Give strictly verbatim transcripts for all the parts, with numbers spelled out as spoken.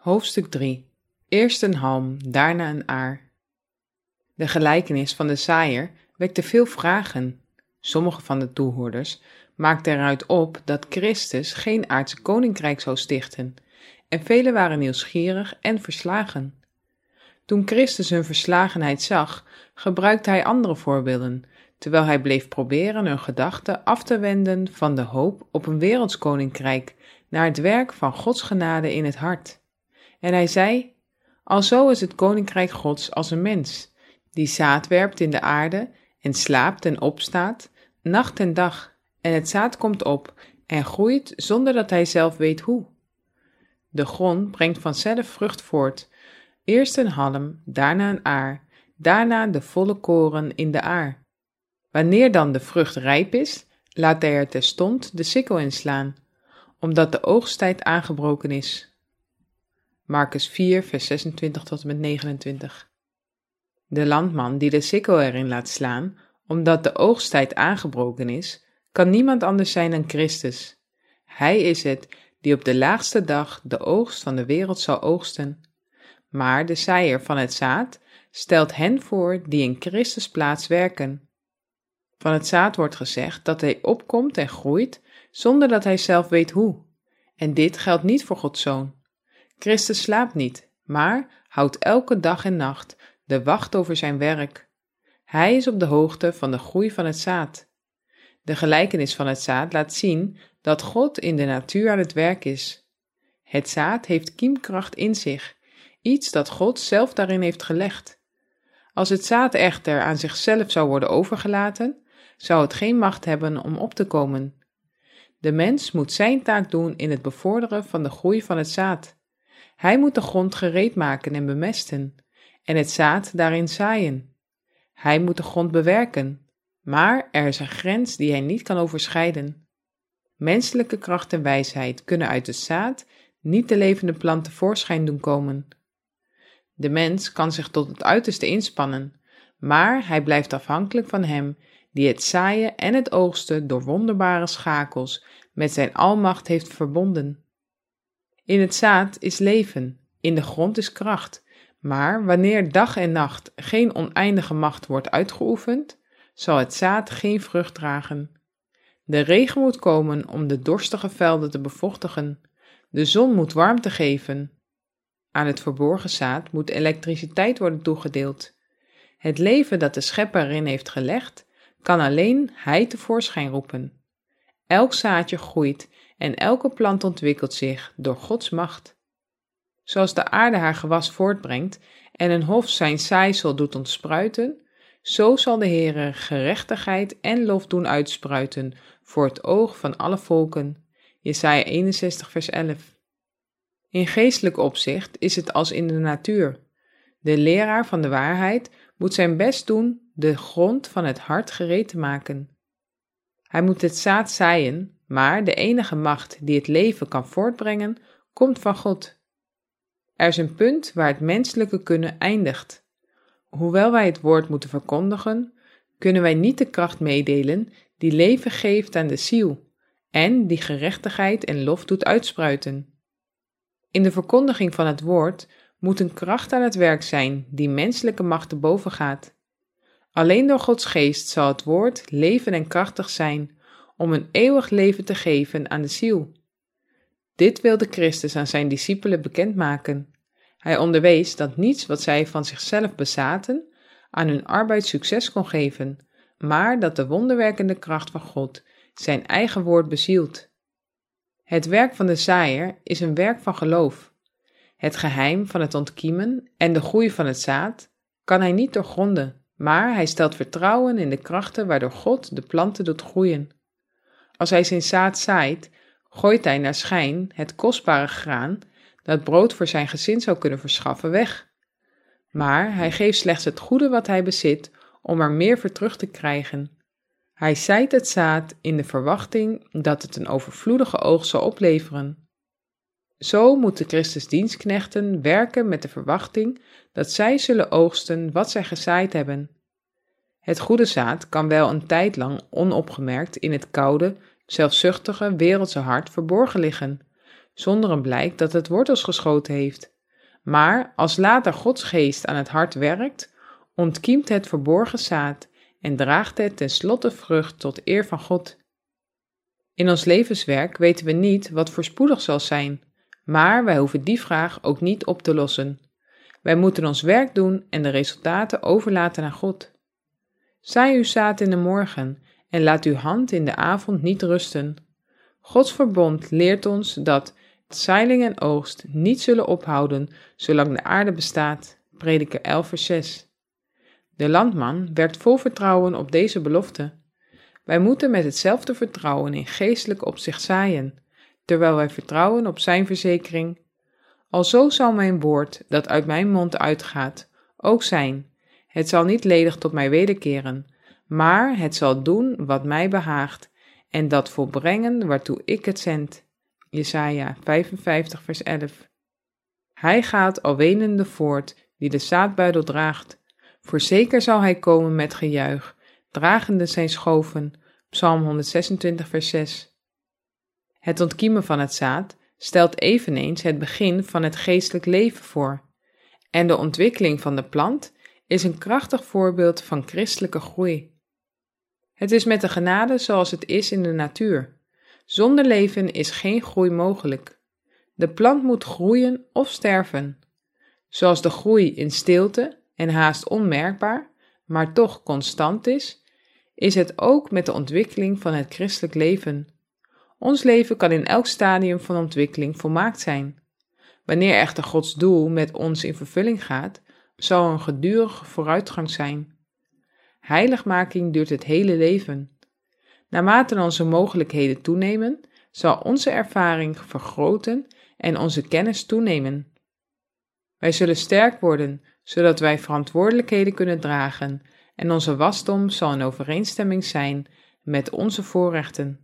Hoofdstuk drie. Eerst een halm, daarna een aar. De gelijkenis van de zaaier wekte veel vragen. Sommige van de toehoorders maakten eruit op dat Christus geen aardse koninkrijk zou stichten, en velen waren nieuwsgierig en verslagen. Toen Christus hun verslagenheid zag, gebruikte hij andere voorbeelden, terwijl hij bleef proberen hun gedachten af te wenden van de hoop op een werelds koninkrijk naar het werk van Gods genade in het hart. En hij zei: alzo is het koninkrijk Gods als een mens, die zaad werpt in de aarde en slaapt en opstaat, nacht en dag, en het zaad komt op en groeit zonder dat hij zelf weet hoe. De grond brengt vanzelf vrucht voort, eerst een halm, daarna een aar, daarna de volle koren in de aar. Wanneer dan de vrucht rijp is, laat hij er terstond de sikkel inslaan, omdat de oogsttijd aangebroken is. Marcus vier, vers zesentwintig tot en met negenentwintig. De landman die de sikkel erin laat slaan, omdat de oogsttijd aangebroken is, kan niemand anders zijn dan Christus. Hij is het die op de laagste dag de oogst van de wereld zal oogsten. Maar de zaaier van het zaad stelt hen voor die in Christus plaats werken. Van het zaad wordt gezegd dat hij opkomt en groeit, zonder dat hij zelf weet hoe. En dit geldt niet voor Gods Zoon. Christus slaapt niet, maar houdt elke dag en nacht de wacht over zijn werk. Hij is op de hoogte van de groei van het zaad. De gelijkenis van het zaad laat zien dat God in de natuur aan het werk is. Het zaad heeft kiemkracht in zich, iets dat God zelf daarin heeft gelegd. Als het zaad echter aan zichzelf zou worden overgelaten, zou het geen macht hebben om op te komen. De mens moet zijn taak doen in het bevorderen van de groei van het zaad. Hij moet de grond gereed maken en bemesten, en het zaad daarin zaaien. Hij moet de grond bewerken, maar er is een grens die hij niet kan overschrijden. Menselijke kracht en wijsheid kunnen uit het zaad niet de levende plant tevoorschijn doen komen. De mens kan zich tot het uiterste inspannen, maar hij blijft afhankelijk van hem die het zaaien en het oogsten door wonderbare schakels met zijn almacht heeft verbonden. In het zaad is leven, in de grond is kracht, maar wanneer dag en nacht geen oneindige macht wordt uitgeoefend, zal het zaad geen vrucht dragen. De regen moet komen om de dorstige velden te bevochtigen, de zon moet warmte geven. Aan het verborgen zaad moet elektriciteit worden toegedeeld. Het leven dat de Schepper erin heeft gelegd, kan alleen hij tevoorschijn roepen. Elk zaadje groeit en elke plant ontwikkelt zich door Gods macht. Zoals de aarde haar gewas voortbrengt en een hof zijn zaaisel doet ontspruiten, zo zal de Heere gerechtigheid en lof doen uitspruiten voor het oog van alle volken. Jesaja eenenzestig vers elf. In geestelijk opzicht is het als in de natuur. De leraar van de waarheid moet zijn best doen de grond van het hart gereed te maken. Hij moet het zaad zaaien, maar de enige macht die het leven kan voortbrengen, komt van God. Er is een punt waar het menselijke kunnen eindigt. Hoewel wij het woord moeten verkondigen, kunnen wij niet de kracht meedelen die leven geeft aan de ziel en die gerechtigheid en lof doet uitspruiten. In de verkondiging van het woord moet een kracht aan het werk zijn die menselijke macht te boven gaat. Alleen door Gods geest zal het woord leven en krachtig zijn om een eeuwig leven te geven aan de ziel. Dit wilde Christus aan zijn discipelen bekendmaken. Hij onderwees dat niets wat zij van zichzelf bezaten aan hun arbeid succes kon geven, maar dat de wonderwerkende kracht van God zijn eigen woord bezielt. Het werk van de zaaier is een werk van geloof. Het geheim van het ontkiemen en de groei van het zaad kan hij niet doorgronden, maar hij stelt vertrouwen in de krachten waardoor God de planten doet groeien. Als hij zijn zaad zaait, gooit hij naar schijn het kostbare graan dat brood voor zijn gezin zou kunnen verschaffen weg. Maar hij geeft slechts het goede wat hij bezit om er meer voor terug te krijgen. Hij zaait het zaad in de verwachting dat het een overvloedige oogst zal opleveren. Zo moeten Christus dienstknechten werken met de verwachting dat zij zullen oogsten wat zij gezaaid hebben. Het goede zaad kan wel een tijd lang onopgemerkt in het koude, zelfzuchtige, wereldse hart verborgen liggen, zonder een blijk dat het wortels geschoten heeft. Maar als later Gods geest aan het hart werkt, ontkiemt het verborgen zaad en draagt het tenslotte vrucht tot eer van God. In ons levenswerk weten we niet wat voorspoedig zal zijn, maar wij hoeven die vraag ook niet op te lossen. Wij moeten ons werk doen en de resultaten overlaten aan God. Zaai uw zaad in de morgen en laat uw hand in de avond niet rusten. Gods verbond leert ons dat zaailing en oogst niet zullen ophouden zolang de aarde bestaat. Prediker elf vers zes. De landman werkt vol vertrouwen op deze belofte. Wij moeten met hetzelfde vertrouwen in geestelijk opzicht zaaien, terwijl wij vertrouwen op zijn verzekering. Alzo zal mijn woord, dat uit mijn mond uitgaat, ook zijn. Het zal niet ledig tot mij wederkeren, maar het zal doen wat mij behaagt, en dat volbrengen waartoe ik het zend. Jesaja vijfenvijftig vers elf. Hij gaat al wenende voort, die de zaadbuidel draagt. Voorzeker zal hij komen met gejuich, dragende zijn schoven. Psalm honderdzesentwintig vers zes. Het ontkiemen van het zaad stelt eveneens het begin van het geestelijk leven voor. En de ontwikkeling van de plant is een krachtig voorbeeld van christelijke groei. Het is met de genade zoals het is in de natuur. Zonder leven is geen groei mogelijk. De plant moet groeien of sterven. Zoals de groei in stilte en haast onmerkbaar, maar toch constant is, is het ook met de ontwikkeling van het christelijk leven. Ons leven kan in elk stadium van ontwikkeling volmaakt zijn. Wanneer echter Gods doel met ons in vervulling gaat, zal er een gedurige vooruitgang zijn. Heiligmaking duurt het hele leven. Naarmate onze mogelijkheden toenemen, zal onze ervaring vergroten en onze kennis toenemen. Wij zullen sterk worden, zodat wij verantwoordelijkheden kunnen dragen, en onze wasdom zal in overeenstemming zijn met onze voorrechten.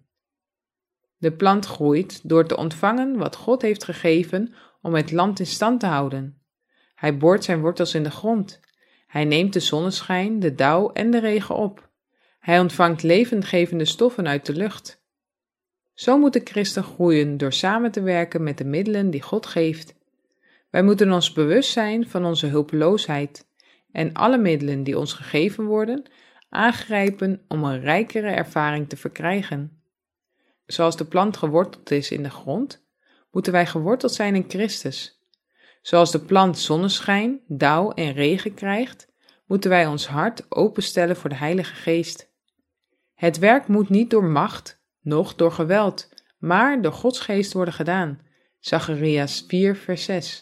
De plant groeit door te ontvangen wat God heeft gegeven om het land in stand te houden. Hij boort zijn wortels in de grond. Hij neemt de zonneschijn, de dauw en de regen op. Hij ontvangt levendgevende stoffen uit de lucht. Zo moet de christen groeien door samen te werken met de middelen die God geeft. Wij moeten ons bewust zijn van onze hulpeloosheid en alle middelen die ons gegeven worden, aangrijpen om een rijkere ervaring te verkrijgen. Zoals de plant geworteld is in de grond, moeten wij geworteld zijn in Christus. Zoals de plant zonneschijn, dauw en regen krijgt, moeten wij ons hart openstellen voor de Heilige Geest. Het werk moet niet door macht, noch door geweld, maar door Gods Geest worden gedaan. Zacharias vier vers zes.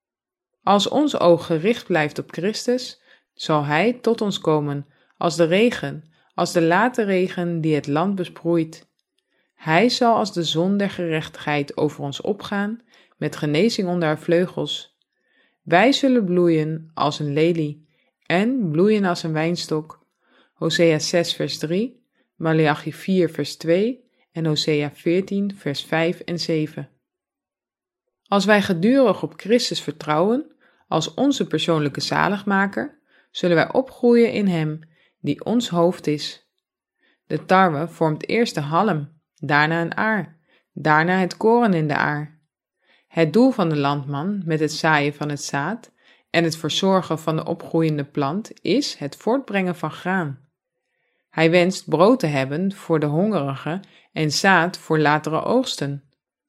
Als ons oog gericht blijft op Christus, zal Hij tot ons komen, als de regen, als de late regen die het land besproeit. Hij zal als de zon der gerechtigheid over ons opgaan, met genezing onder haar vleugels. Wij zullen bloeien als een lelie en bloeien als een wijnstok. Hosea zes vers drie, Maleachi vier vers twee en Hosea veertien vers vijf en zeven. Als wij gedurig op Christus vertrouwen, als onze persoonlijke zaligmaker, zullen wij opgroeien in Hem, die ons hoofd is. De tarwe vormt eerst de halm, daarna een aar, daarna het koren in de aar. Het doel van de landman met het zaaien van het zaad en het verzorgen van de opgroeiende plant is het voortbrengen van graan. Hij wenst brood te hebben voor de hongerigen en zaad voor latere oogsten.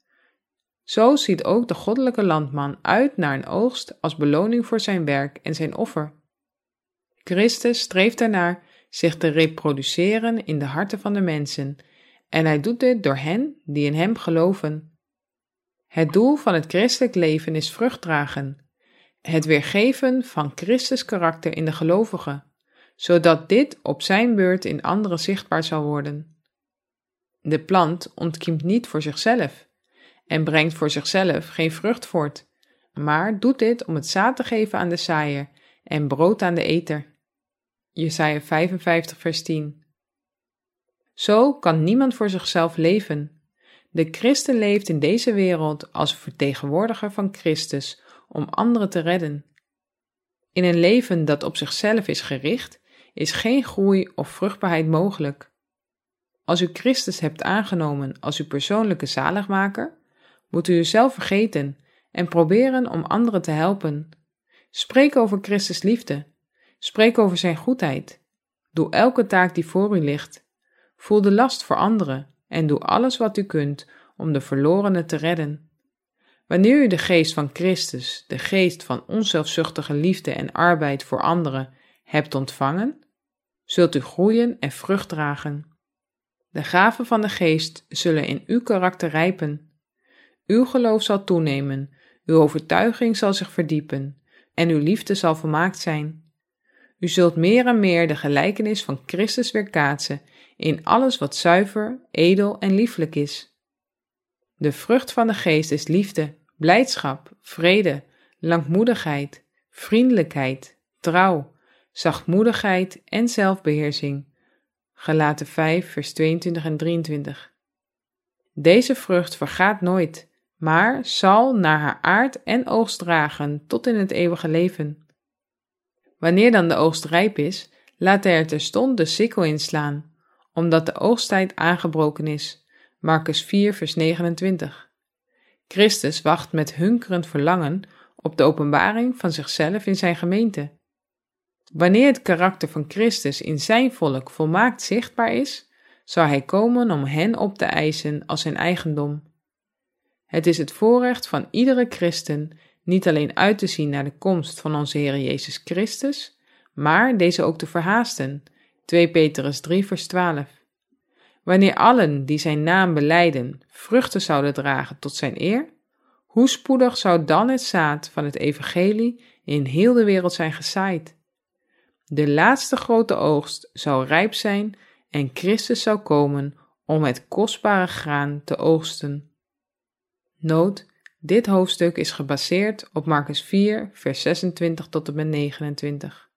Zo ziet ook de goddelijke landman uit naar een oogst als beloning voor zijn werk en zijn offer. Christus streeft ernaar zich te reproduceren in de harten van de mensen, en hij doet dit door hen die in hem geloven. Het doel van het christelijk leven is vrucht dragen, het weergeven van Christus karakter in de gelovigen, zodat dit op zijn beurt in anderen zichtbaar zal worden. De plant ontkiemt niet voor zichzelf en brengt voor zichzelf geen vrucht voort, maar doet dit om het zaad te geven aan de zaaier en brood aan de eter. Jesaja vijfenvijftig vers tien. Zo kan niemand voor zichzelf leven. De christen leeft in deze wereld als vertegenwoordiger van Christus om anderen te redden. In een leven dat op zichzelf is gericht, is geen groei of vruchtbaarheid mogelijk. Als u Christus hebt aangenomen als uw persoonlijke zaligmaker, moet u uzelf vergeten en proberen om anderen te helpen. Spreek over Christus liefde. Spreek over zijn goedheid. Doe elke taak die voor u ligt. Voel de last voor anderen en doe alles wat u kunt om de verlorenen te redden. Wanneer u de geest van Christus, de geest van onzelfzuchtige liefde en arbeid voor anderen, hebt ontvangen, zult u groeien en vrucht dragen. De gaven van de geest zullen in uw karakter rijpen. Uw geloof zal toenemen, uw overtuiging zal zich verdiepen en uw liefde zal volmaakt zijn. U zult meer en meer de gelijkenis van Christus weerkaatsen in alles wat zuiver, edel en lieflijk is. De vrucht van de geest is liefde, blijdschap, vrede, langmoedigheid, vriendelijkheid, trouw, zachtmoedigheid en zelfbeheersing. Galaten vijf, vers tweeëntwintig en drieëntwintig. Deze vrucht vergaat nooit, maar zal naar haar aard en oogst dragen tot in het eeuwige leven. Wanneer dan de oogst rijp is, laat hij er terstond de sikkel inslaan, omdat de oogsttijd aangebroken is. Markus vier, vers negenentwintig. Christus wacht met hunkerend verlangen op de openbaring van zichzelf in zijn gemeente. Wanneer het karakter van Christus in zijn volk volmaakt zichtbaar is, zal hij komen om hen op te eisen als zijn eigendom. Het is het voorrecht van iedere christen niet alleen uit te zien naar de komst van onze Heer Jezus Christus, maar deze ook te verhaasten. twee Petrus drie, vers twaalf. Wanneer allen die zijn naam belijden vruchten zouden dragen tot zijn eer, hoe spoedig zou dan het zaad van het evangelie in heel de wereld zijn gezaaid? De laatste grote oogst zou rijp zijn en Christus zou komen om het kostbare graan te oogsten. Noot, dit hoofdstuk is gebaseerd op Markus vier, vers zesentwintig tot en met negenentwintig.